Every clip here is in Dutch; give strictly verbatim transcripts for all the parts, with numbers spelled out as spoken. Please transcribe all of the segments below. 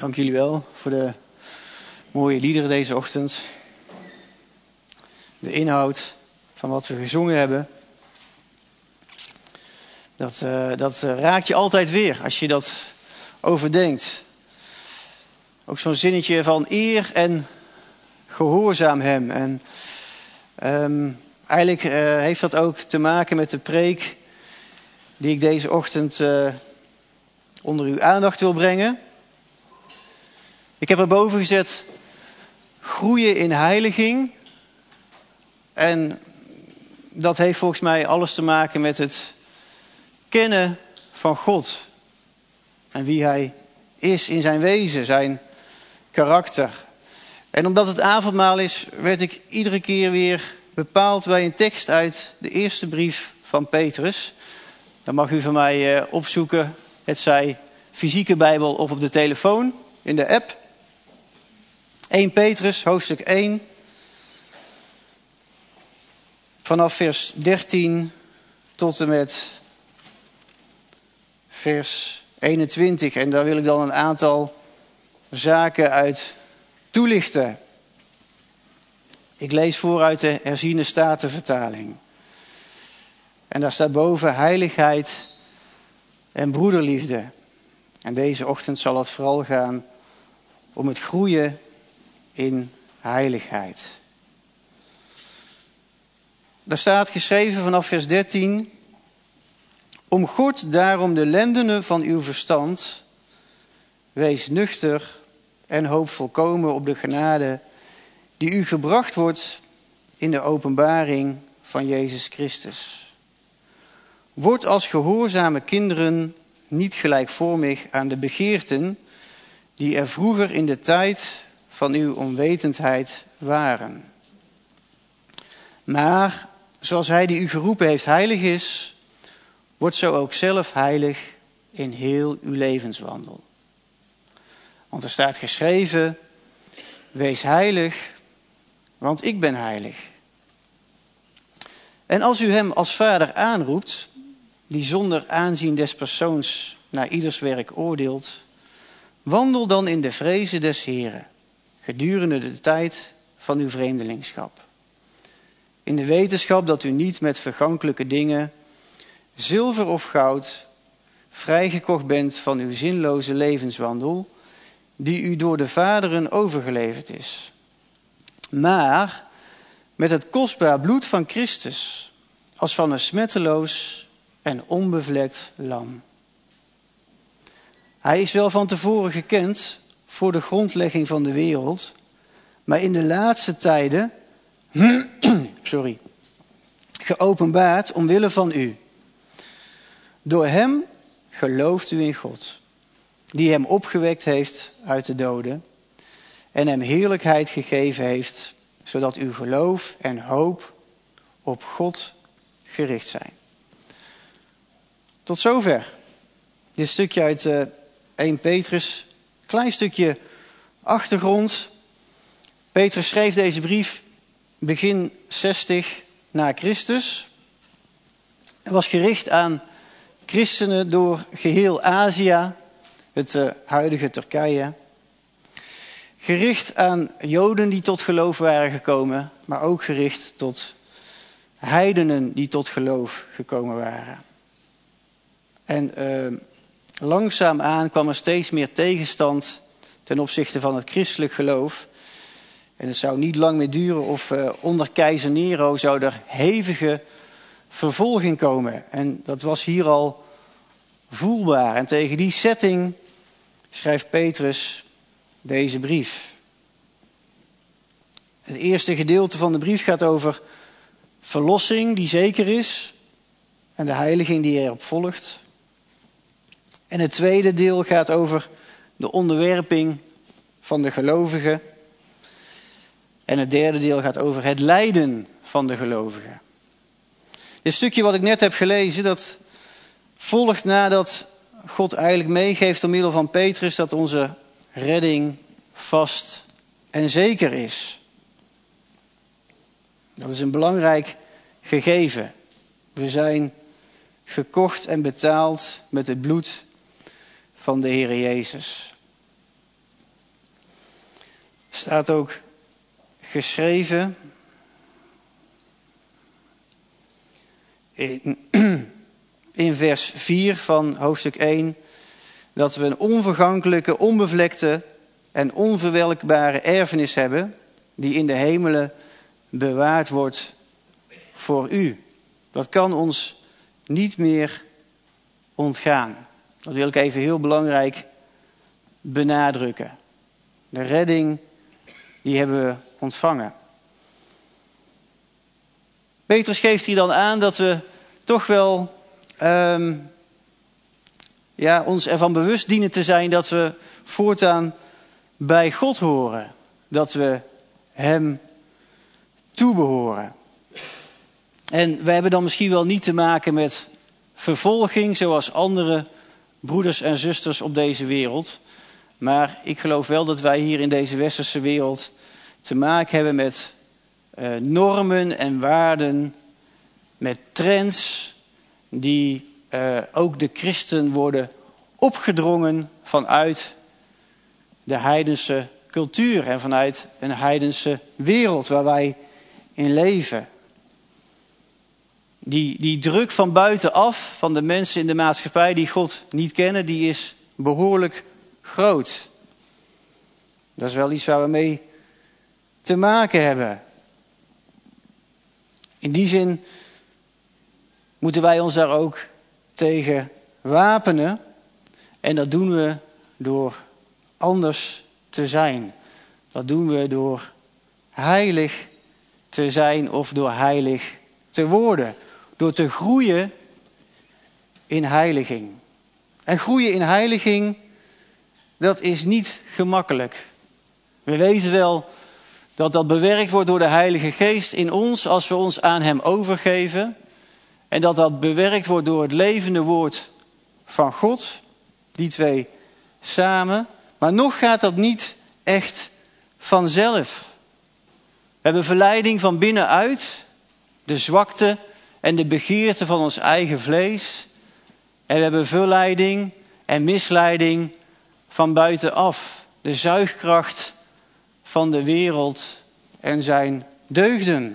Dank jullie wel voor de mooie liederen deze ochtend. De inhoud van wat we gezongen hebben. Dat, uh, dat uh, raakt je altijd weer als je dat overdenkt. Ook zo'n zinnetje van eer en gehoorzaam hem. En um, eigenlijk uh, heeft dat ook te maken met de preek die ik deze ochtend uh, onder uw aandacht wil brengen. Ik heb erboven gezet groeien in heiliging. En dat heeft volgens mij alles te maken met het kennen van God. En wie hij is in zijn wezen, zijn karakter. En omdat het avondmaal is, werd ik iedere keer weer bepaald bij een tekst uit de eerste brief van Petrus. Dan mag u van mij opzoeken, het zij fysieke Bijbel of op de telefoon, in de app. Eerste Petrus, hoofdstuk één. Vanaf vers dertien tot en met vers eenentwintig. En daar wil ik dan een aantal zaken uit toelichten. Ik lees voor uit de herziene statenvertaling. En daar staat boven heiligheid en broederliefde. En deze ochtend zal het vooral gaan om het groeien in heiligheid. Daar staat geschreven vanaf vers dertien. Om God daarom de lendenen van uw verstand, wees nuchter en hoop volkomen op de genade die u gebracht wordt in de openbaring van Jezus Christus. Word als gehoorzame kinderen niet gelijkvormig aan de begeerten die er vroeger in de tijd van uw onwetendheid waren. Maar zoals hij die u geroepen heeft heilig is, wordt zo ook zelf heilig in heel uw levenswandel. Want er staat geschreven, wees heilig, want ik ben heilig. En als u hem als vader aanroept, die zonder aanzien des persoons naar ieders werk oordeelt, wandel dan in de vrezen des Heren, gedurende de tijd van uw vreemdelingschap. In de wetenschap dat u niet met vergankelijke dingen, zilver of goud, vrijgekocht bent van uw zinloze levenswandel, die u door de vaderen overgeleverd is. Maar met het kostbaar bloed van Christus, als van een smetteloos en onbevlekt lam. Hij is wel van tevoren gekend voor de grondlegging van de wereld, maar in de laatste tijden, sorry, geopenbaard omwille van u. Door hem gelooft u in God, die hem opgewekt heeft uit de doden en hem heerlijkheid gegeven heeft, zodat uw geloof en hoop op God gericht zijn. Tot zover dit stukje uit uh, Eerste Petrus. Klein stukje achtergrond. Petrus schreef deze brief begin zestig na Christus. Het was gericht aan christenen door geheel Azië, het uh, huidige Turkije. Gericht aan Joden die tot geloof waren gekomen, maar ook gericht tot heidenen die tot geloof gekomen waren. En uh, langzaamaan kwam er steeds meer tegenstand ten opzichte van het christelijk geloof. En het zou niet lang meer duren of uh, onder keizer Nero zou er hevige vervolging komen. En dat was hier al voelbaar. En tegen die setting schrijft Petrus deze brief. Het eerste gedeelte van de brief gaat over verlossing die zeker is en de heiliging die erop volgt. En het tweede deel gaat over de onderwerping van de gelovigen. En het derde deel gaat over het lijden van de gelovigen. Dit stukje wat ik net heb gelezen, dat volgt nadat God eigenlijk meegeeft door middel van Petrus dat onze redding vast en zeker is. Dat is een belangrijk gegeven. We zijn gekocht en betaald met het bloed van de Heere Jezus. Staat ook geschreven in, in vers vier van hoofdstuk één... dat we een onvergankelijke, onbevlekte en onverwelkbare erfenis hebben... die in de hemelen bewaard wordt voor u. Dat kan ons niet meer ontgaan. Dat wil ik even heel belangrijk benadrukken. De redding, die hebben we ontvangen. Petrus geeft hier dan aan dat we toch wel um, ja, ons ervan bewust dienen te zijn dat we voortaan bij God horen. Dat we hem toebehoren. En we hebben dan misschien wel niet te maken met vervolging zoals andere broeders en zusters op deze wereld. Maar ik geloof wel dat wij hier in deze westerse wereld te maken hebben met uh, normen en waarden, met trends die uh, ook de christen worden opgedrongen vanuit de heidense cultuur en vanuit een heidense wereld waar wij in leven. Die, die druk van buitenaf, van de mensen in de maatschappij die God niet kennen, die is behoorlijk groot. Dat is wel iets waar we mee te maken hebben. In die zin moeten wij ons daar ook tegen wapenen. En dat doen we door anders te zijn. Dat doen we door heilig te zijn of door heilig te worden. Door te groeien in heiliging. En groeien in heiliging, dat is niet gemakkelijk. We weten wel dat dat bewerkt wordt door de Heilige Geest in ons als we ons aan hem overgeven. En dat dat bewerkt wordt door het levende woord van God. Die twee samen. Maar nog gaat dat niet echt vanzelf. We hebben verleiding van binnenuit. De zwakte en de begeerte van ons eigen vlees. En we hebben verleiding en misleiding van buitenaf. De zuigkracht van de wereld en zijn deugden.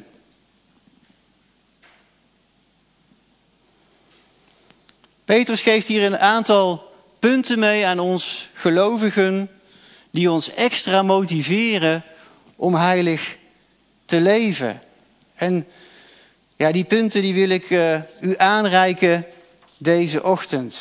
Petrus geeft hier een aantal punten mee aan ons gelovigen die ons extra motiveren om heilig te leven. En ja, die punten die wil ik uh, u aanreiken deze ochtend.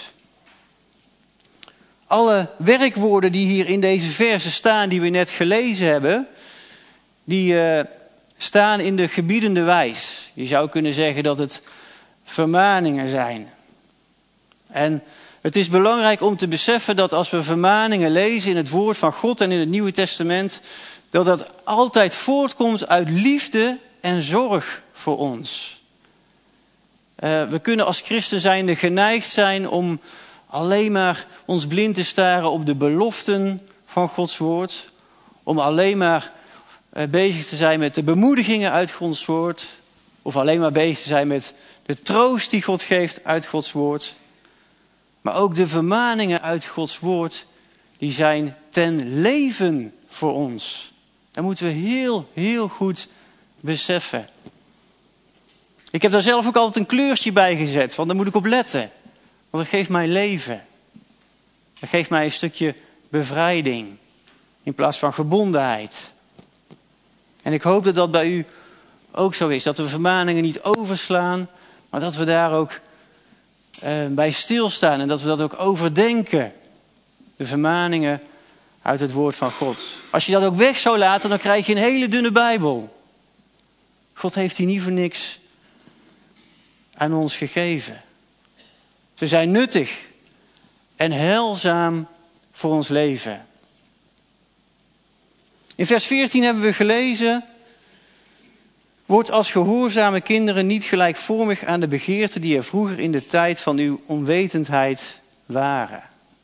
Alle werkwoorden die hier in deze versen staan, die we net gelezen hebben, die uh, staan in de gebiedende wijs. Je zou kunnen zeggen dat het vermaningen zijn. En het is belangrijk om te beseffen dat als we vermaningen lezen in het woord van God en in het Nieuwe Testament, dat dat altijd voortkomt uit liefde en zorg voor ons. Uh, we kunnen als christen zijnde geneigd zijn om alleen maar ons blind te staren op de beloften van Gods woord. Om alleen maar uh, bezig te zijn met de bemoedigingen uit Gods woord. Of alleen maar bezig te zijn met de troost die God geeft uit Gods woord. Maar ook de vermaningen uit Gods woord, die zijn ten leven voor ons. Dat moeten we heel, heel goed beseffen. Ik heb daar zelf ook altijd een kleurtje bij gezet, want daar moet ik op letten. Want dat geeft mij leven. Dat geeft mij een stukje bevrijding, in plaats van gebondenheid. En ik hoop dat dat bij u ook zo is. Dat we vermaningen niet overslaan, maar dat we daar ook uh, bij stilstaan. En dat we dat ook overdenken. De vermaningen uit het woord van God. Als je dat ook weg zou laten, dan krijg je een hele dunne Bijbel. God heeft die niet voor niks aan ons gegeven. Ze zijn nuttig en heilzaam voor ons leven. In vers veertien hebben we gelezen: Word als gehoorzame kinderen niet gelijkvormig aan de begeerten die er vroeger in de tijd van uw onwetendheid waren.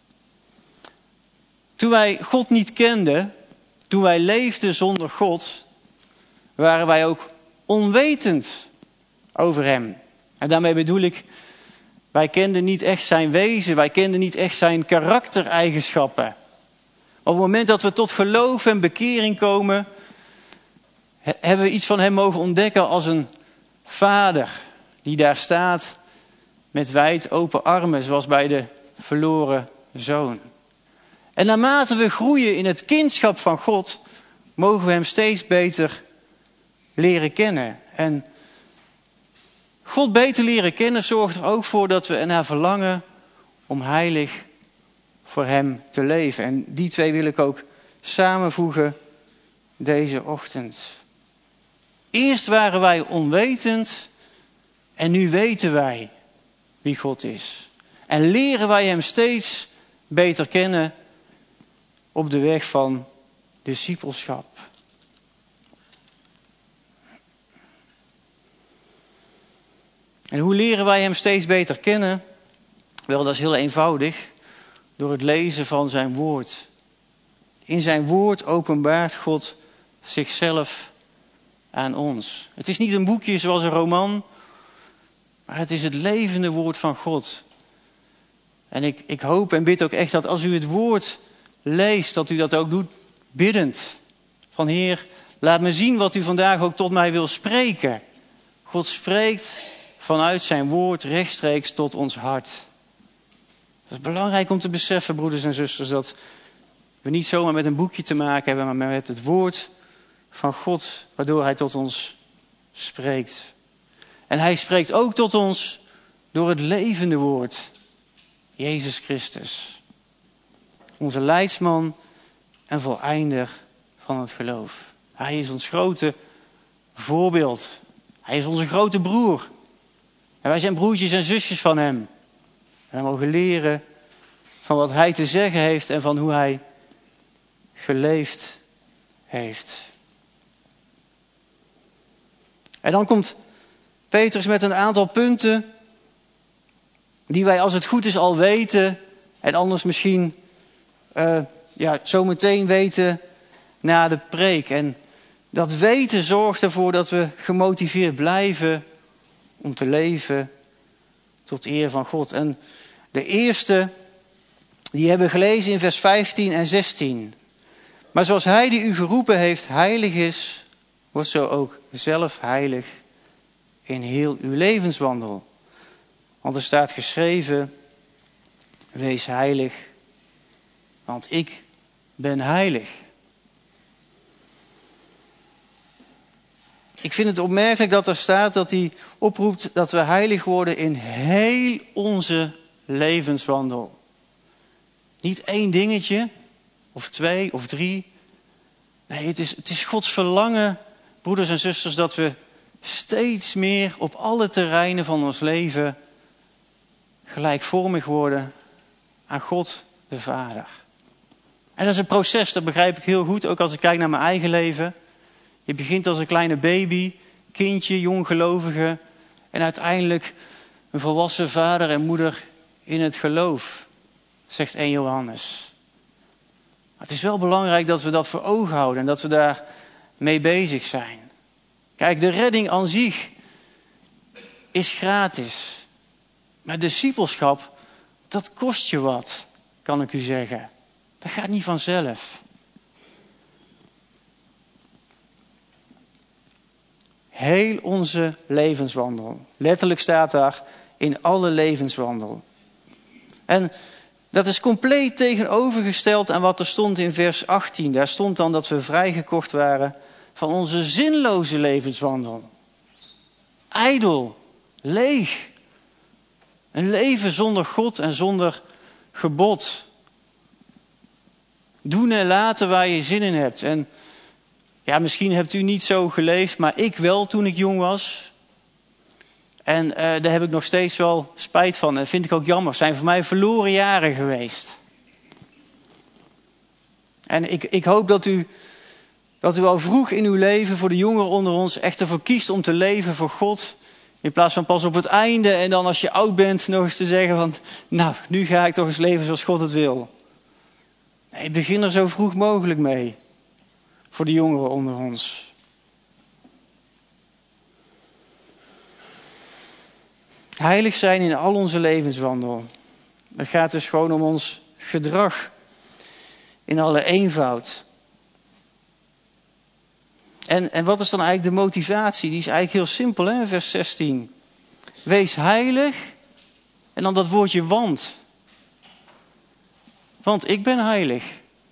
Toen wij God niet kenden, toen wij leefden zonder God, waren wij ook onwetend over hem. En daarmee bedoel ik, wij kenden niet echt zijn wezen, wij kenden niet echt zijn karaktereigenschappen. Op het moment dat we tot geloof en bekering komen, he- hebben we iets van hem mogen ontdekken als een vader die daar staat met wijd open armen, zoals bij de verloren zoon. En naarmate we groeien in het kindschap van God, mogen we hem steeds beter leren kennen. En God beter leren kennen zorgt er ook voor dat we ernaar verlangen om heilig voor hem te leven. En die twee wil ik ook samenvoegen deze ochtend. Eerst waren wij onwetend en nu weten wij wie God is. En leren wij hem steeds beter kennen op de weg van discipelschap. En hoe leren wij hem steeds beter kennen? Wel, dat is heel eenvoudig. Door het lezen van zijn woord. In zijn woord openbaart God zichzelf aan ons. Het is niet een boekje zoals een roman, maar het is het levende woord van God. En ik, ik hoop en bid ook echt dat als u het woord leest, dat u dat ook doet biddend. Van Heer, laat me zien wat u vandaag ook tot mij wil spreken. God spreekt vanuit zijn woord rechtstreeks tot ons hart. Het is belangrijk om te beseffen, broeders en zusters, dat we niet zomaar met een boekje te maken hebben, maar met het woord van God, waardoor hij tot ons spreekt. En hij spreekt ook tot ons door het levende woord, Jezus Christus. Onze leidsman en voleinder van het geloof. Hij is ons grote voorbeeld. Hij is onze grote broer. En wij zijn broertjes en zusjes van hem. En we mogen leren van wat hij te zeggen heeft en van hoe hij geleefd heeft. En dan komt Petrus met een aantal punten die wij als het goed is al weten en anders misschien uh, ja, zo meteen weten na de preek. En dat weten zorgt ervoor dat we gemotiveerd blijven om te leven tot eer van God. En de eerste, die hebben we gelezen in vers vijftien en zestien. Maar zoals hij die u geroepen heeft heilig is, wordt zo ook zelf heilig in heel uw levenswandel. Want er staat geschreven, wees heilig, want ik ben heilig. Ik vind het opmerkelijk dat er staat dat hij oproept dat we heilig worden in heel onze levenswandel. Niet één dingetje, of twee, of drie. Nee, het is, het is Gods verlangen, broeders en zusters, dat we steeds meer op alle terreinen van ons leven gelijkvormig worden aan God de Vader. En dat is een proces, dat begrijp ik heel goed, ook als ik kijk naar mijn eigen leven. Je begint als een kleine baby, kindje, jonggelovige en uiteindelijk een volwassen vader en moeder in het geloof, zegt Eerste Johannes. Maar het is wel belangrijk dat we dat voor ogen houden en dat we daar mee bezig zijn. Kijk, de redding aan zich is gratis. Maar discipelschap, dat kost je wat, kan ik u zeggen. Dat gaat niet vanzelf. Heel onze levenswandel. Letterlijk staat daar in alle levenswandel. En dat is compleet tegenovergesteld aan wat er stond in vers achttien. Daar stond dan dat we vrijgekocht waren van onze zinloze levenswandel. Ijdel, leeg. Een leven zonder God en zonder gebod. Doen en laten waar je zin in hebt. En ja, misschien hebt u niet zo geleefd, maar ik wel toen ik jong was. En uh, daar heb ik nog steeds wel spijt van. En vind ik ook jammer. Het zijn voor mij verloren jaren geweest. En ik, ik hoop dat u, dat u al vroeg in uw leven, voor de jongeren onder ons, echt ervoor kiest om te leven voor God. In plaats van pas op het einde en dan als je oud bent nog eens te zeggen van, nou, nu ga ik toch eens leven zoals God het wil. Nee, begin er zo vroeg mogelijk mee. Voor de jongeren onder ons. Heilig zijn in al onze levenswandel. Het gaat dus gewoon om ons gedrag. in alle eenvoud. En, en wat is dan eigenlijk de motivatie? Die is eigenlijk heel simpel, hè? Vers zestien. Wees heilig. En dan dat woordje want. Want ik ben heilig.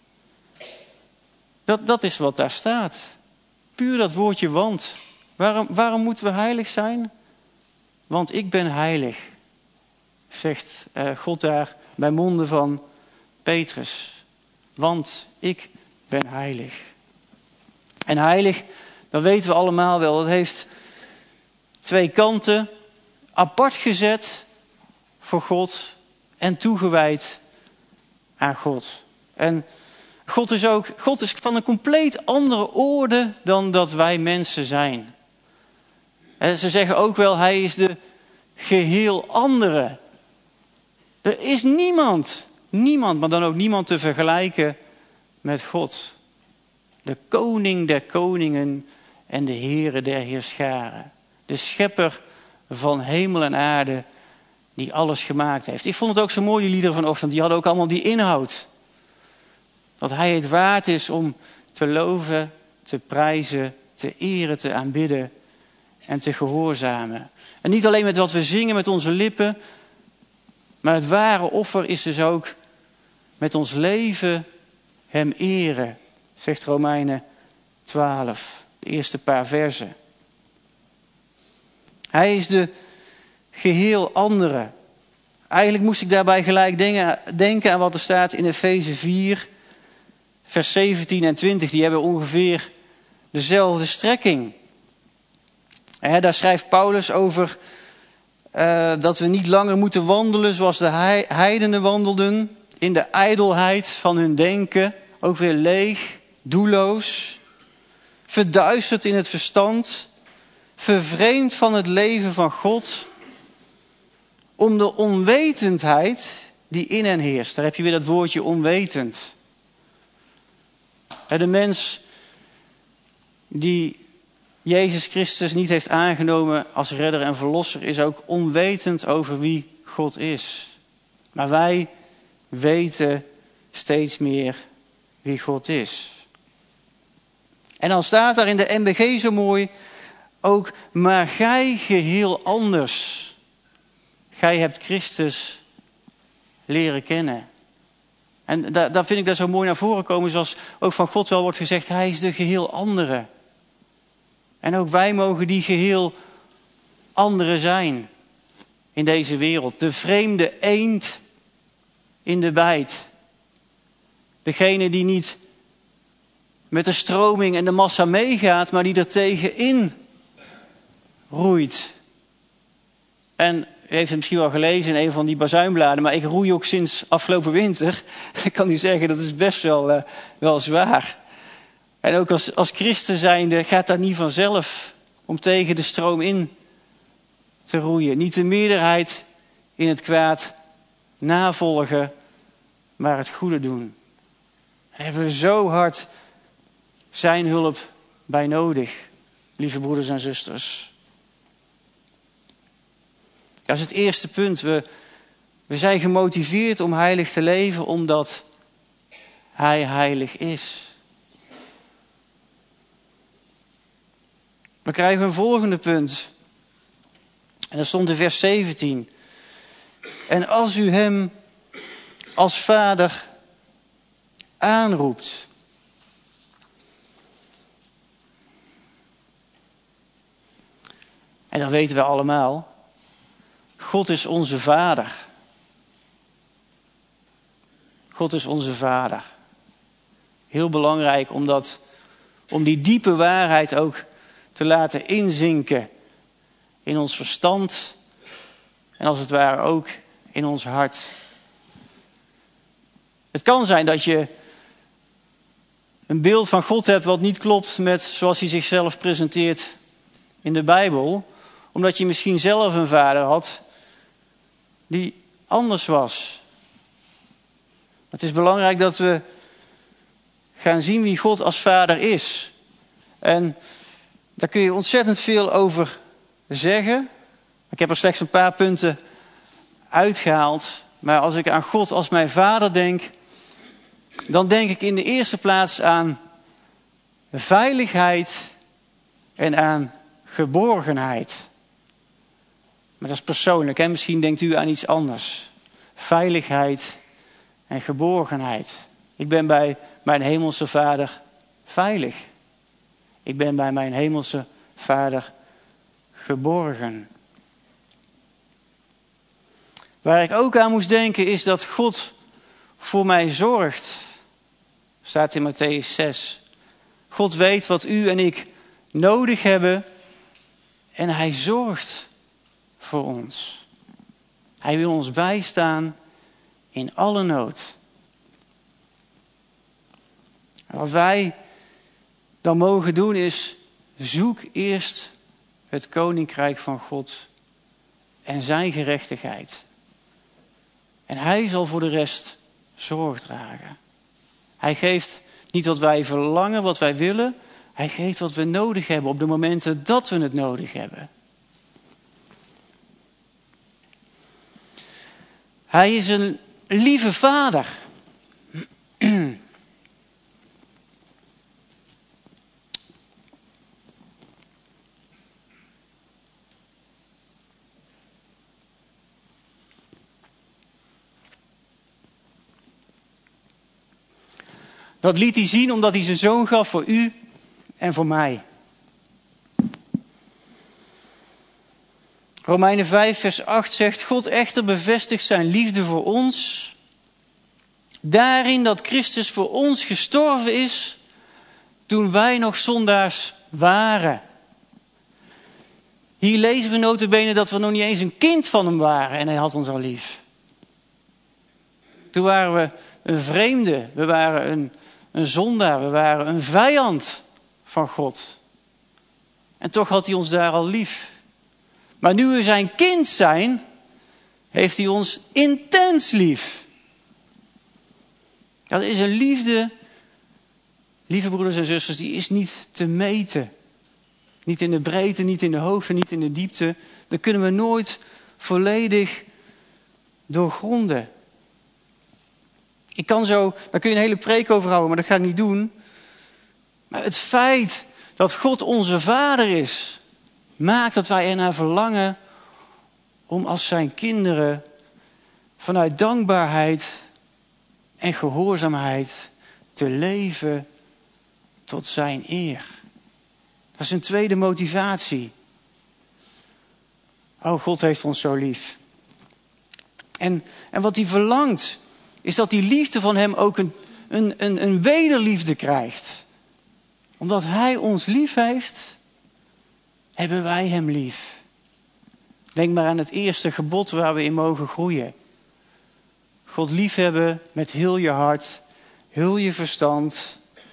Dat, dat is wat daar staat. Puur dat woordje want. Waarom, waarom moeten we heilig zijn? Want ik ben heilig. Zegt uh, God daar bij monden van Petrus. Want ik ben heilig. En heilig, dat weten we allemaal wel. Dat heeft twee kanten. Apart gezet voor God en toegewijd aan God. En God is ook, God is van een compleet andere orde dan dat wij mensen zijn. En ze zeggen ook wel, hij is de geheel andere. Er is niemand, niemand, maar dan ook niemand te vergelijken met God. De koning der koningen en de Heere der heerscharen. De schepper van hemel en aarde die alles gemaakt heeft. Ik vond het ook zo mooi, die liederen vanochtend. Die hadden ook allemaal die inhoud. Dat hij het waard is om te loven, te prijzen, te eren, te aanbidden en te gehoorzamen. En niet alleen met wat we zingen met onze lippen, maar het ware offer is dus ook met ons leven hem eren, zegt Romeinen twaalf, de eerste paar versen. Hij is de geheel andere. Eigenlijk moest ik daarbij gelijk denken aan wat er staat in Efeze vier, vers zeventien en twintig. Die hebben ongeveer dezelfde strekking. En daar schrijft Paulus over uh, dat we niet langer moeten wandelen zoals de heidenen wandelden, in de ijdelheid van hun denken, ook weer leeg, doelloos, verduisterd in het verstand, vervreemd van het leven van God, om de onwetendheid die in hen heerst. Daar heb je weer dat woordje onwetend. De mens die Jezus Christus niet heeft aangenomen als redder en verlosser is ook onwetend over wie God is. Maar wij weten steeds meer wie God is. En dan staat daar in de M B G zo mooi ook, maar gij geheel anders. Gij hebt Christus leren kennen. En daar, daar vind ik dat zo mooi naar voren komen, zoals ook van God wel wordt gezegd, hij is de geheel andere. En ook wij mogen die geheel andere zijn in deze wereld. De vreemde eend in de bijt. Degene die niet met de stroming en de massa meegaat, maar die er tegenin roeit. En u heeft het misschien wel gelezen in een van die bazuinbladen, maar ik roei ook sinds afgelopen winter. Ik kan u zeggen, dat is best wel, uh, wel zwaar. En ook als, als christen zijnde gaat dat niet vanzelf om tegen de stroom in te roeien. Niet de meerderheid in het kwaad navolgen, maar het goede doen. Daar hebben we zo hard zijn hulp bij nodig, lieve broeders en zusters. Dat is het eerste punt. We, we zijn gemotiveerd om heilig te leven omdat hij heilig is. We krijgen een volgende punt. En dat stond in vers zeventien. En als u hem als vader aanroept. En dat weten we allemaal. God is onze vader. God is onze vader. Heel belangrijk om, dat, om die diepe waarheid ook te laten inzinken in ons verstand en als het ware ook in ons hart. Het kan zijn dat je een beeld van God hebt wat niet klopt met zoals hij zichzelf presenteert in de Bijbel, omdat je misschien zelf een vader had die anders was. Het is belangrijk dat we gaan zien wie God als vader is. En daar kun je ontzettend veel over zeggen. Ik heb er slechts een paar punten uitgehaald. Maar als ik aan God als mijn vader denk, dan denk ik in de eerste plaats aan veiligheid en aan geborgenheid. Maar dat is persoonlijk, hè? Misschien denkt u aan iets anders. Veiligheid en geborgenheid. Ik ben bij mijn hemelse Vader veilig. Ik ben bij mijn hemelse Vader geborgen. Waar ik ook aan moest denken is dat God voor mij zorgt. Staat in Mattheüs zes. God weet wat u en ik nodig hebben en hij zorgt voor ons. Hij wil ons bijstaan in alle nood. Wat wij dan mogen doen is, zoek eerst het koninkrijk van God en zijn gerechtigheid. En hij zal voor de rest zorg dragen. Hij geeft niet wat wij verlangen, wat wij willen. Hij geeft wat we nodig hebben op de momenten dat we het nodig hebben. Hij is een lieve vader. Dat liet hij zien omdat hij zijn zoon gaf voor u en voor mij. Romeinen vijf vers acht zegt, God echter bevestigt zijn liefde voor ons. Daarin dat Christus voor ons gestorven is toen wij nog zondaars waren. Hier lezen we nota bene dat we nog niet eens een kind van hem waren en hij had ons al lief. Toen waren we een vreemde, we waren een, een zondaar, we waren een vijand van God. En toch had hij ons daar al lief. Maar nu we zijn kind zijn, heeft hij ons intens lief. Dat is een liefde, lieve broeders en zusters, die is niet te meten. Niet in de breedte, niet in de hoogte, niet in de diepte. Daar kunnen we nooit volledig doorgronden. Ik kan zo, daar kun je een hele preek over houden, maar dat ga ik niet doen. Maar het feit dat God onze Vader is, maakt dat wij ernaar verlangen om als zijn kinderen vanuit dankbaarheid en gehoorzaamheid te leven tot zijn eer. Dat is een tweede motivatie. Oh, God heeft ons zo lief. En, en wat hij verlangt, is dat die liefde van hem ook een, een, een, een wederliefde krijgt. Omdat hij ons lief heeft, hebben wij hem lief. Denk maar aan het eerste gebod waar we in mogen groeien. God liefhebben met heel je hart, heel je verstand,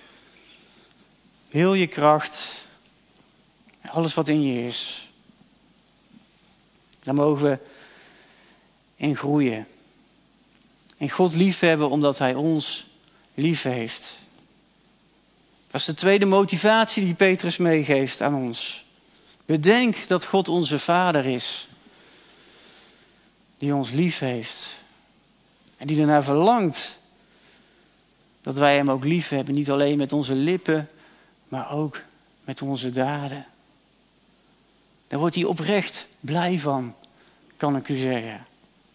heel je kracht, alles wat in je is. Daar mogen we in groeien. En God liefhebben omdat hij ons lief heeft. Dat is de tweede motivatie die Petrus meegeeft aan ons. Bedenk dat God onze Vader is. Die ons lief heeft. En die ernaar verlangt dat wij hem ook lief hebben. Niet alleen met onze lippen, maar ook met onze daden. Daar wordt hij oprecht blij van, kan ik u zeggen.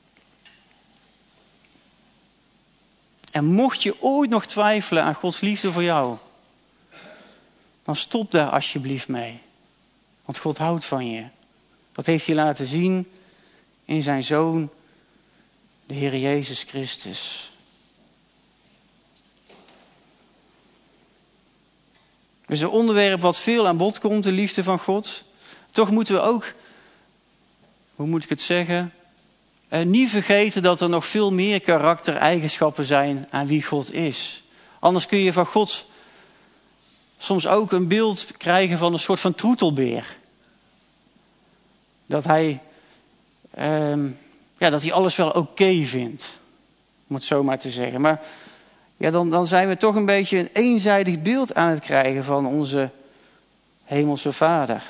En mocht je ooit nog twijfelen aan Gods liefde voor jou, dan stop daar alsjeblieft mee. Want God houdt van je. Dat heeft hij laten zien in zijn Zoon, de Heer Jezus Christus. Dus een onderwerp wat veel aan bod komt, de liefde van God. Toch moeten we ook, hoe moet ik het zeggen, eh, niet vergeten dat er nog veel meer karaktereigenschappen zijn aan wie God is. Anders kun je van God soms ook een beeld krijgen van een soort van troetelbeer. Dat hij, eh, ja, dat hij alles wel oké okay vindt, om het zo maar te zeggen. Maar ja, dan, dan zijn we toch een beetje een eenzijdig beeld aan het krijgen van onze hemelse Vader.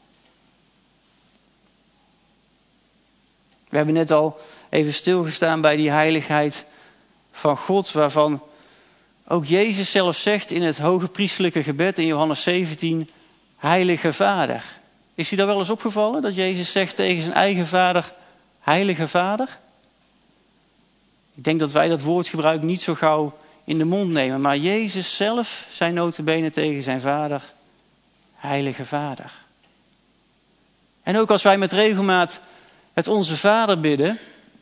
We hebben net al even stilgestaan bij die heiligheid van God, waarvan ook Jezus zelf zegt in het hoge priesterlijke gebed in Johannes zeventien, Heilige Vader. Is u daar wel eens opgevallen dat Jezus zegt tegen zijn eigen vader, Heilige Vader? Ik denk dat wij dat woordgebruik niet zo gauw in de mond nemen. Maar Jezus zelf zei nota bene tegen zijn vader, Heilige Vader. En ook als wij met regelmaat het Onze Vader bidden.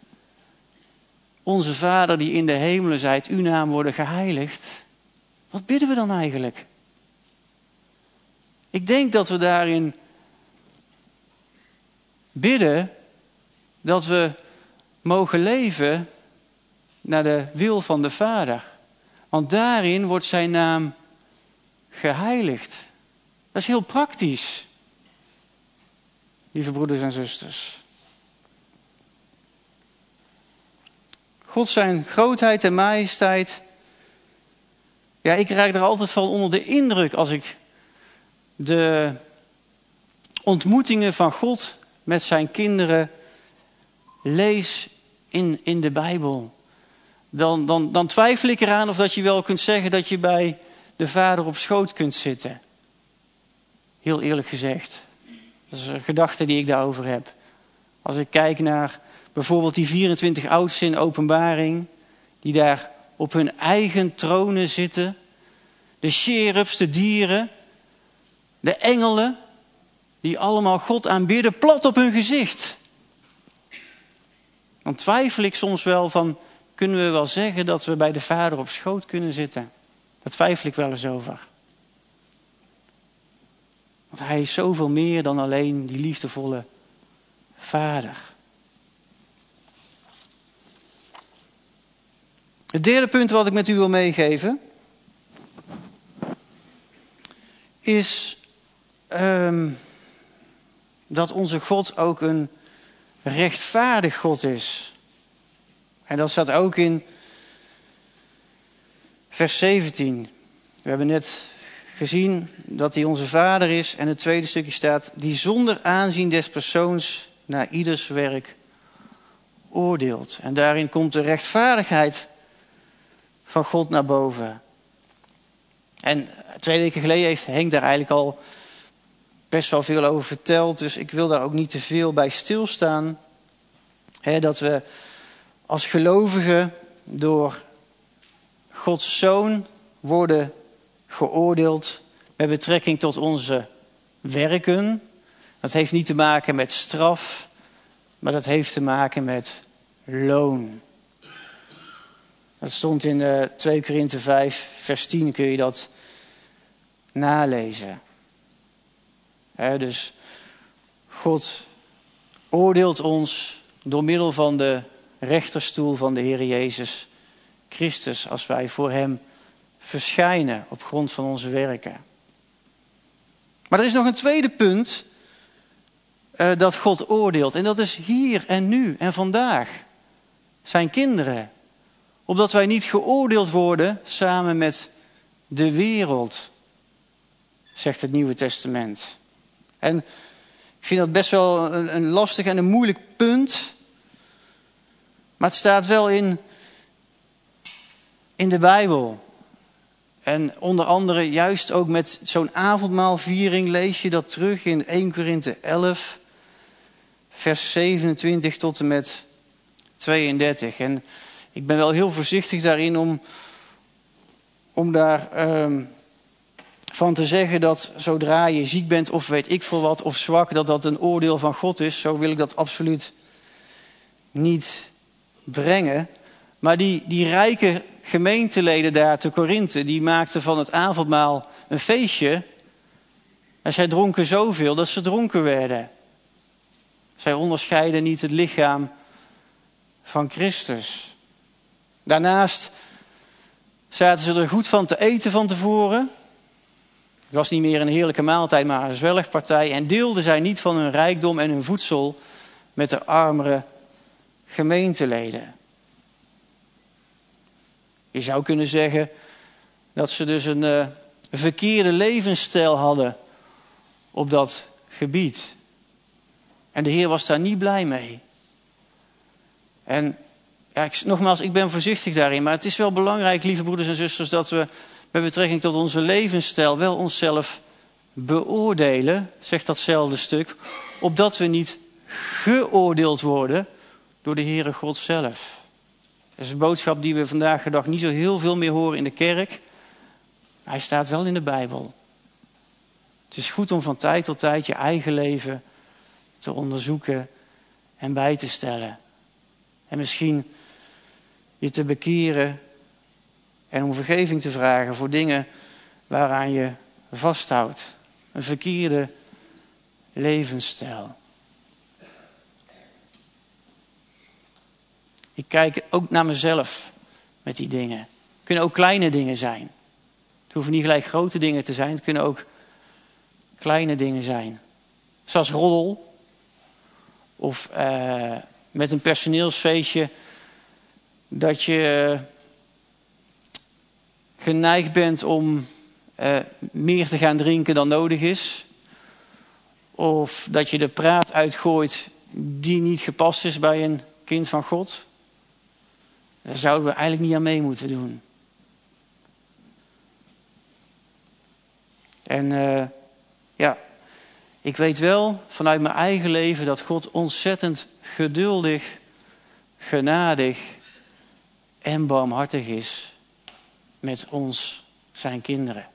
Onze Vader die in de hemelen zijt, uw naam worden geheiligd. Wat bidden we dan eigenlijk? Ik denk dat we daarin bidden dat we mogen leven naar de wil van de Vader. Want daarin wordt zijn naam geheiligd. Dat is heel praktisch. Lieve broeders en zusters. God zijn grootheid en majesteit. Ja, ik raak er altijd van onder de indruk als ik de ontmoetingen van God met zijn kinderen lees in, in de Bijbel. Dan, dan, dan twijfel ik eraan of dat je wel kunt zeggen dat je bij de Vader op schoot kunt zitten. Heel eerlijk gezegd. Dat is een gedachte die ik daarover heb. Als ik kijk naar bijvoorbeeld die vierentwintig oudsten in Openbaring, die daar op hun eigen tronen zitten. De cherubs, de dieren, de engelen, die allemaal God aanbidden, plat op hun gezicht. Dan twijfel ik soms wel van, kunnen we wel zeggen dat we bij de Vader op schoot kunnen zitten? Daar twijfel ik wel eens over. Want hij is zoveel meer dan alleen die liefdevolle Vader. Het derde punt wat ik met u wil meegeven is um, dat onze God ook een rechtvaardig God is. En dat staat ook in vers zeventien. We hebben net gezien dat hij onze Vader is. En het tweede stukje staat, die zonder aanzien des persoons naar ieders werk oordeelt. En daarin komt de rechtvaardigheid van God naar boven. En twee weken geleden heeft Henk daar eigenlijk al best wel veel over verteld. Dus ik wil daar ook niet te veel bij stilstaan. He, dat we als gelovigen door Gods Zoon worden geoordeeld met betrekking tot onze werken. Dat heeft niet te maken met straf, maar dat heeft te maken met loon. Dat stond in uh, twee Korinthe vijf, vers tien, kun je dat nalezen. He, dus God oordeelt ons door middel van de rechterstoel van de Heer Jezus Christus, als wij voor hem verschijnen op grond van onze werken. Maar er is nog een tweede punt uh, dat God oordeelt. En dat is hier en nu en vandaag. Zijn kinderen. Opdat wij niet geoordeeld worden samen met de wereld, zegt het Nieuwe Testament. En ik vind dat best wel een, een lastig en een moeilijk punt. Maar het staat wel in, in de Bijbel. En onder andere juist ook met zo'n avondmaalviering lees je dat terug in eerste Korinthe elf, vers zevenentwintig tot en met tweeëndertig. En ik ben wel heel voorzichtig daarin om, om daar um, van te zeggen dat zodra je ziek bent of weet ik veel wat of zwak, dat dat een oordeel van God is. Zo wil ik dat absoluut niet brengen. Maar die, die rijke gemeenteleden daar te Korinthe, die maakten van het avondmaal een feestje. En zij dronken zoveel dat ze dronken werden. Zij onderscheiden niet het lichaam van Christus. Daarnaast zaten ze er goed van te eten van tevoren. Het was niet meer een heerlijke maaltijd, maar een zwelgpartij. En deelden zij niet van hun rijkdom en hun voedsel met de armere gemeenteleden. Je zou kunnen zeggen dat ze dus een uh, verkeerde levensstijl hadden op dat gebied. En de Heer was daar niet blij mee. En Ja, ik, nogmaals, ik ben voorzichtig daarin. Maar het is wel belangrijk, lieve broeders en zusters, dat we met betrekking tot onze levensstijl wel onszelf beoordelen, zegt datzelfde stuk, opdat we niet geoordeeld worden door de Heere God zelf. Dat is een boodschap die we vandaag de dag niet zo heel veel meer horen in de kerk. Maar hij staat wel in de Bijbel. Het is goed om van tijd tot tijd je eigen leven te onderzoeken en bij te stellen. En misschien je te bekeren en om vergeving te vragen voor dingen waaraan je vasthoudt. Een verkeerde levensstijl. Ik kijk ook naar mezelf met die dingen. Het kunnen ook kleine dingen zijn. Het hoeven niet gelijk grote dingen te zijn. Het kunnen ook kleine dingen zijn. Zoals roddel. Of uh, met een personeelsfeestje. Dat je uh, geneigd bent om uh, meer te gaan drinken dan nodig is. Of dat je de praat uitgooit die niet gepast is bij een kind van God. Daar zouden we eigenlijk niet aan mee moeten doen. En uh, ja, ik weet wel vanuit mijn eigen leven dat God ontzettend geduldig, genadig en barmhartig is met ons, zijn kinderen.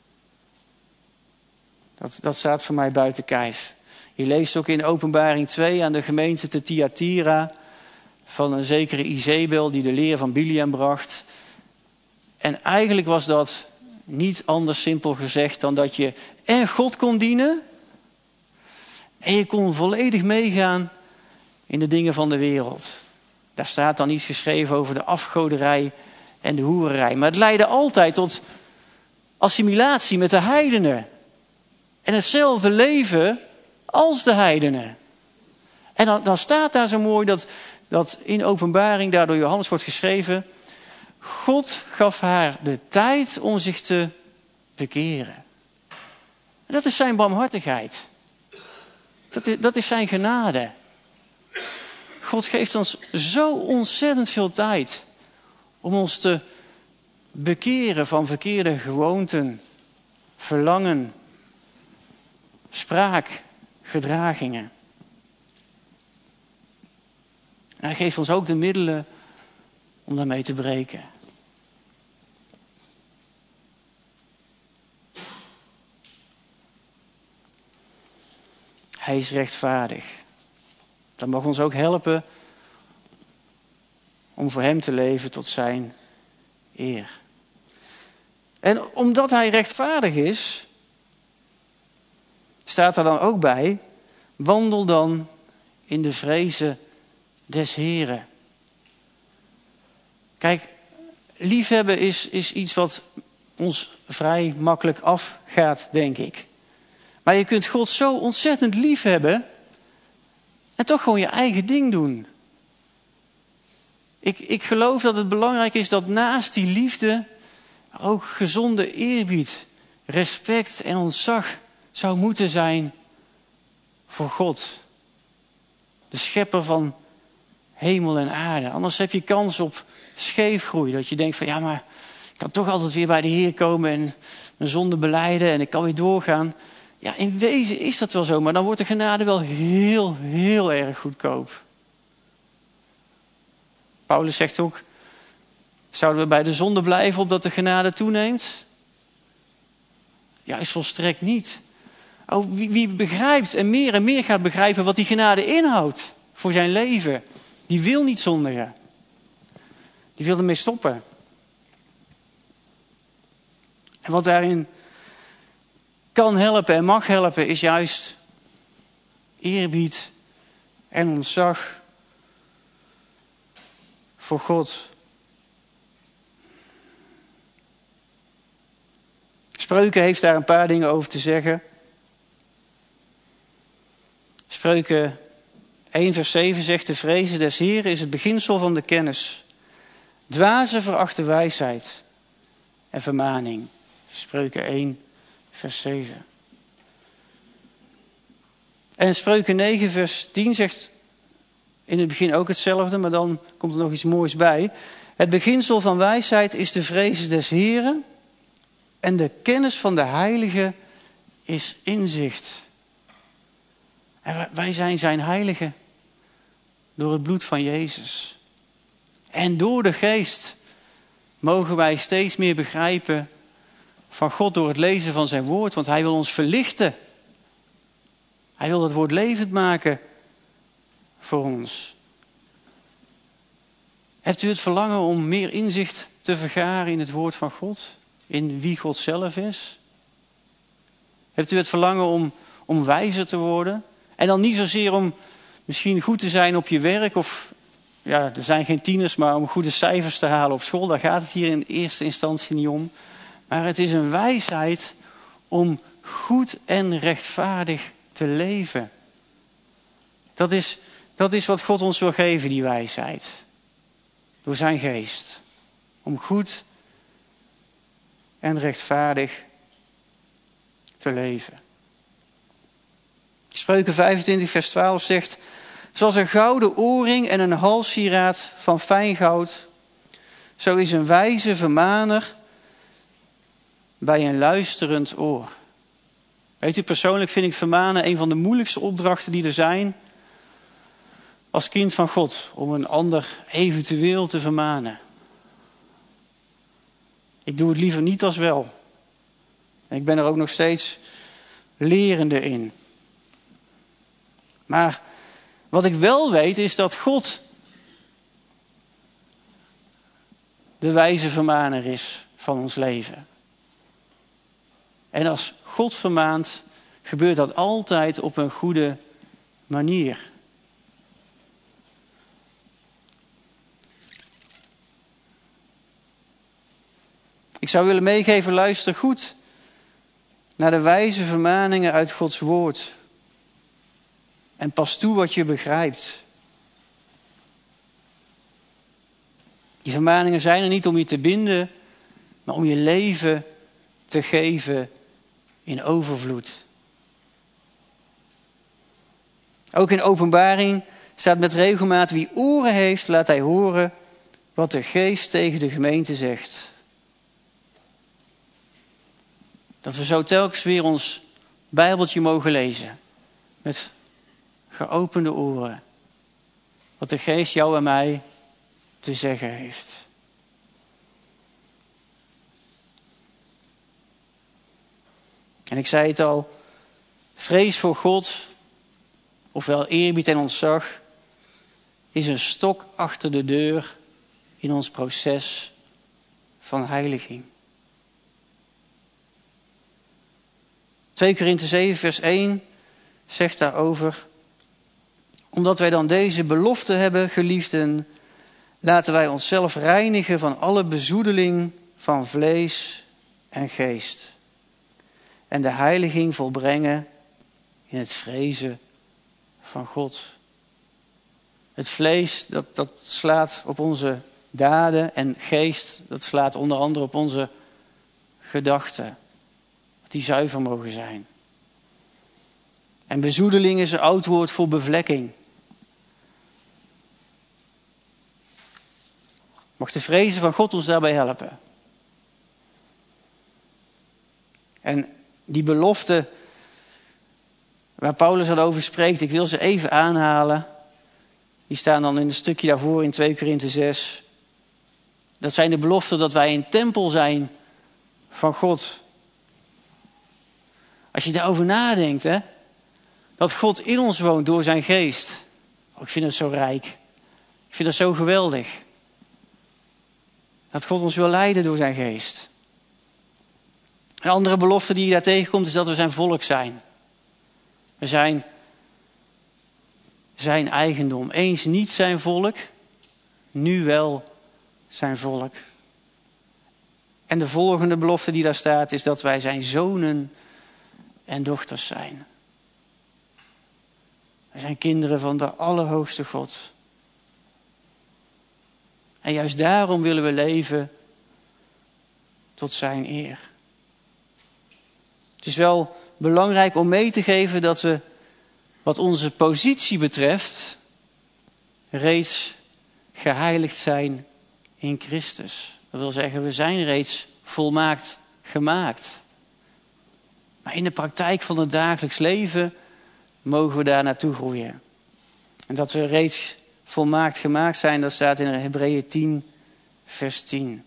Dat, dat staat voor mij buiten kijf. Je leest ook in Openbaring twee aan de gemeente te Thyatira van een zekere Izebel die de leer van Biliam bracht. En eigenlijk was dat niet anders simpel gezegd dan dat je en God kon dienen en je kon volledig meegaan in de dingen van de wereld. Daar staat dan iets geschreven over de afgoderij en de hoererij. Maar het leidde altijd tot assimilatie met de heidenen. En hetzelfde leven als de heidenen. En dan, dan staat daar zo mooi dat, dat in Openbaring daar door Johannes wordt geschreven: God gaf haar de tijd om zich te bekeren. En dat is zijn barmhartigheid. Dat is, dat is zijn genade. God geeft ons zo ontzettend veel tijd om ons te bekeren van verkeerde gewoonten, verlangen, spraak, gedragingen. En hij geeft ons ook de middelen om daarmee te breken. Hij is rechtvaardig. Dat mag ons ook helpen om voor hem te leven tot zijn eer. En omdat hij rechtvaardig is, staat er dan ook bij: wandel dan in de vrezen des Heren. Kijk, liefhebben is, is iets wat ons vrij makkelijk afgaat, denk ik. Maar je kunt God zo ontzettend lief hebben en toch gewoon je eigen ding doen. Ik, ik geloof dat het belangrijk is dat naast die liefde ook gezonde eerbied, respect en ontzag zou moeten zijn voor God. De schepper van hemel en aarde. Anders heb je kans op scheefgroei. Dat je denkt van ja, maar ik kan toch altijd weer bij de Heer komen en mijn zonde belijden en ik kan weer doorgaan. Ja, in wezen is dat wel zo, maar dan wordt de genade wel heel, heel erg goedkoop. Paulus zegt ook: zouden we bij de zonde blijven opdat de genade toeneemt? Juist volstrekt niet. Oh, wie, wie begrijpt en meer en meer gaat begrijpen wat die genade inhoudt voor zijn leven, die wil niet zondigen. Die wil ermee stoppen. En wat daarin kan helpen en mag helpen is juist eerbied en ontzag voor God. Spreuken heeft daar een paar dingen over te zeggen. Spreuken één vers zeven zegt: de vrezen des Heren is het beginsel van de kennis. Dwazen verachten wijsheid en vermaning. Spreuken één vers zeven. En Spreuken negen vers tien zegt: in het begin ook hetzelfde, maar dan komt er nog iets moois bij. Het beginsel van wijsheid is de vrees des Heren en de kennis van de heilige is inzicht. En wij zijn zijn heiligen door het bloed van Jezus. En door de geest mogen wij steeds meer begrijpen van God door het lezen van zijn woord. Want hij wil ons verlichten. Hij wil het woord levend maken voor ons. Hebt u het verlangen om meer inzicht te vergaren in het woord van God? In wie God zelf is? Hebt u het verlangen om, om wijzer te worden? En dan niet zozeer om misschien goed te zijn op je werk of, ja, er zijn geen tieners, maar om goede cijfers te halen op school. Daar gaat het hier in eerste instantie niet om. Maar het is een wijsheid om goed en rechtvaardig te leven. Dat is, dat is wat God ons wil geven, die wijsheid. Door zijn geest. Om goed en rechtvaardig te leven. Spreuken vijfentwintig vers twaalf zegt: zoals een gouden oorring en een halssieraad van fijn goud, zo is een wijze vermaner bij een luisterend oor. Weet u, persoonlijk vind ik vermanen een van de moeilijkste opdrachten die er zijn als kind van God, om een ander eventueel te vermanen. Ik doe het liever niet als wel. En ik ben er ook nog steeds lerende in. Maar wat ik wel weet is dat God de wijze vermaner is van ons leven. En als God vermaant, gebeurt dat altijd op een goede manier. Ik zou willen meegeven, luister goed naar de wijze vermaningen uit Gods woord. En pas toe wat je begrijpt. Die vermaningen zijn er niet om je te binden, maar om je leven te geven in overvloed. Ook in Openbaring staat met regelmaat: wie oren heeft, laat hij horen wat de Geest tegen de gemeente zegt. Dat we zo telkens weer ons Bijbeltje mogen lezen. Met geopende oren. Wat de Geest jou en mij te zeggen heeft. En ik zei het al. Vrees voor God, ofwel eerbied en ontzag, is een stok achter de deur in ons proces van heiliging. twee Korinthe zeven vers één zegt daarover: omdat wij dan deze belofte hebben, geliefden, laten wij onszelf reinigen van alle bezoedeling van vlees en geest. En de heiliging volbrengen in het vrezen van God. Het vlees, dat, dat slaat op onze daden. En geest, dat slaat onder andere op onze gedachten. Dat die zuiver mogen zijn. En bezoedeling is een oud woord voor bevlekking. Mag de vrezen van God ons daarbij helpen. En die belofte waar Paulus al over spreekt, ik wil ze even aanhalen. Die staan dan in een stukje daarvoor in twee Korinthe zes. Dat zijn de beloften dat wij een tempel zijn van God. Als je daarover nadenkt, hè, dat God in ons woont door zijn geest. Oh, ik vind het zo rijk. Ik vind het zo geweldig. Dat God ons wil leiden door zijn geest. Een andere belofte die je daar tegenkomt is dat we zijn volk zijn. We zijn zijn eigendom. Eens niet zijn volk, nu wel zijn volk. En de volgende belofte die daar staat is dat wij zijn zonen en dochters zijn. Wij zijn kinderen van de Allerhoogste God. En juist daarom willen we leven tot zijn eer. Het is wel belangrijk om mee te geven dat we, wat onze positie betreft, reeds geheiligd zijn in Christus. Dat wil zeggen, we zijn reeds volmaakt gemaakt. Maar in de praktijk van het dagelijks leven mogen we daar naartoe groeien. En dat we reeds volmaakt gemaakt zijn, dat staat in Hebreeën tien, vers tien.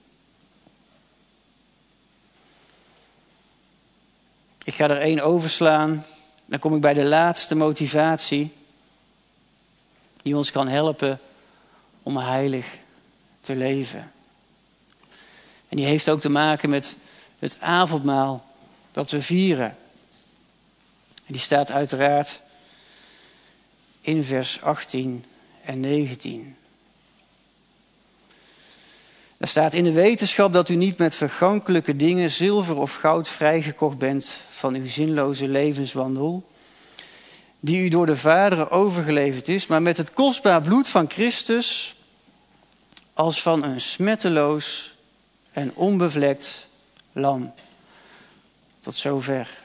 Ik ga er één overslaan. Dan kom ik bij de laatste motivatie die ons kan helpen om heilig te leven. En die heeft ook te maken met het avondmaal dat we vieren. En die staat uiteraard in vers achttien en negentien. Daar staat: in de wetenschap dat u niet met vergankelijke dingen, zilver of goud, vrijgekocht bent van uw zinloze levenswandel, die u door de vaderen overgeleverd is, maar met het kostbaar bloed van Christus, als van een smetteloos en onbevlekt lam. Tot zover.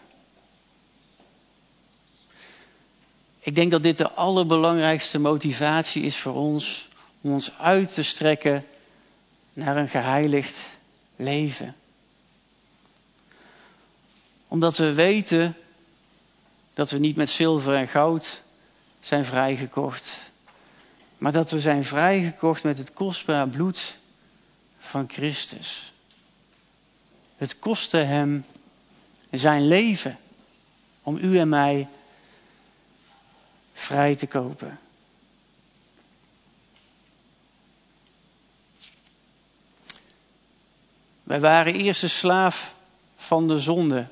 Ik denk dat dit de allerbelangrijkste motivatie is voor ons, om ons uit te strekken naar een geheiligd leven. Omdat we weten dat we niet met zilver en goud zijn vrijgekocht, maar dat we zijn vrijgekocht met het kostbaar bloed van Christus. Het kostte hem zijn leven om u en mij vrij te kopen. Wij waren eerst een slaaf van de zonde.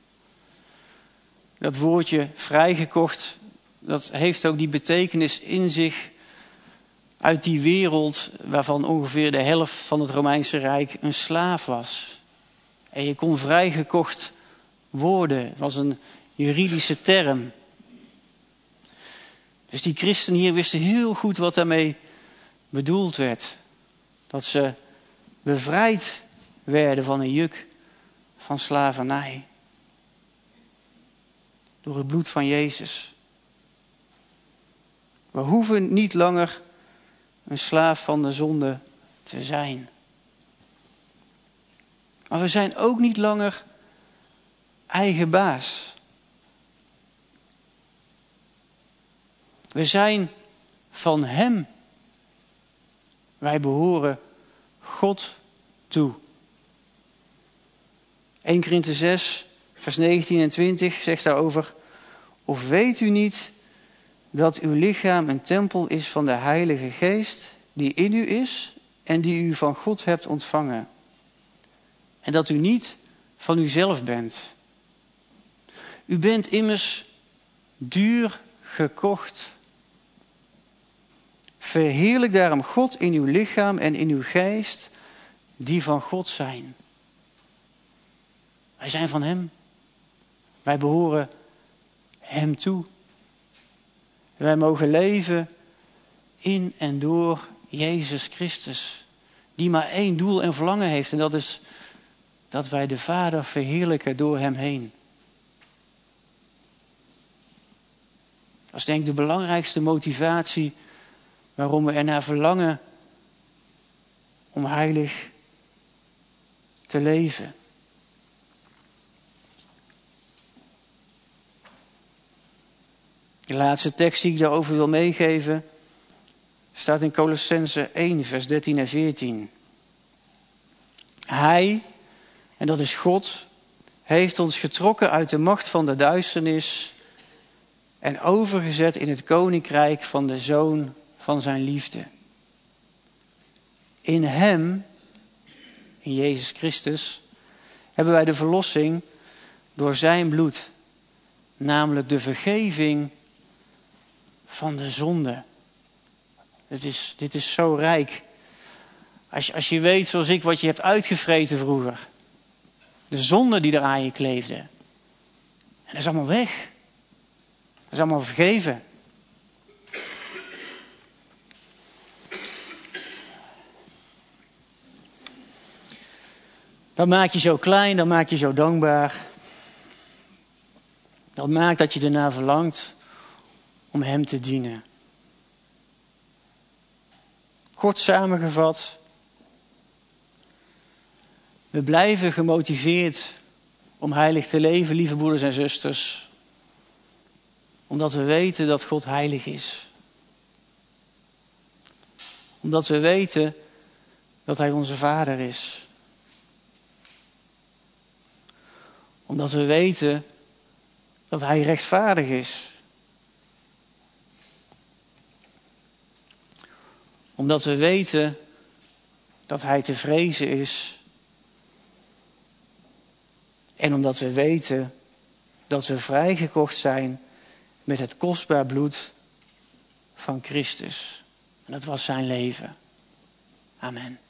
Dat woordje vrijgekocht, dat heeft ook die betekenis in zich uit die wereld waarvan ongeveer de helft van het Romeinse Rijk een slaaf was. En je kon vrijgekocht worden, dat was een juridische term. Dus die christenen hier wisten heel goed wat daarmee bedoeld werd. Dat ze bevrijd werden van een juk van slavernij. Door het bloed van Jezus. We hoeven niet langer een slaaf van de zonde te zijn. Maar we zijn ook niet langer eigen baas. We zijn van Hem. Wij behoren God toe. Eerste Korinthe zes, vers negentien en twintig zegt daarover: of weet u niet dat uw lichaam een tempel is van de Heilige Geest die in u is en die u van God hebt ontvangen? En dat u niet van uzelf bent. U bent immers duur gekocht. Verheerlijk daarom God in uw lichaam en in uw geest, die van God zijn. Wij zijn van Hem. Wij behoren Hem toe. Wij mogen leven in en door Jezus Christus. Die maar één doel en verlangen heeft. En dat is dat wij de Vader verheerlijken door Hem heen. Dat is denk ik de belangrijkste motivatie waarom we ernaar verlangen om heilig te leven. De laatste tekst die ik daarover wil meegeven staat in Kolossenzen één, vers dertien en veertien. Hij, en dat is God, heeft ons getrokken uit de macht van de duisternis en overgezet in het koninkrijk van de Zoon van zijn liefde. In Hem, in Jezus Christus, hebben wij de verlossing door zijn bloed, namelijk de vergeving van de zonde. Dit is, dit is zo rijk. Als je, als je weet, zoals ik, wat je hebt uitgevreten vroeger. De zonde die er aan je kleefde. En dat is allemaal weg. Dat is allemaal vergeven. Dat maakt je zo klein, dat maakt je zo dankbaar. Dat maakt dat je ernaar verlangt om Hem te dienen. Kort samengevat, we blijven gemotiveerd om heilig te leven, lieve broeders en zusters. Omdat we weten dat God heilig is. Omdat we weten dat Hij onze Vader is. Omdat we weten dat Hij rechtvaardig is. Omdat we weten dat Hij te vrezen is. En omdat we weten dat we vrijgekocht zijn met het kostbaar bloed van Christus. En dat was zijn leven. Amen.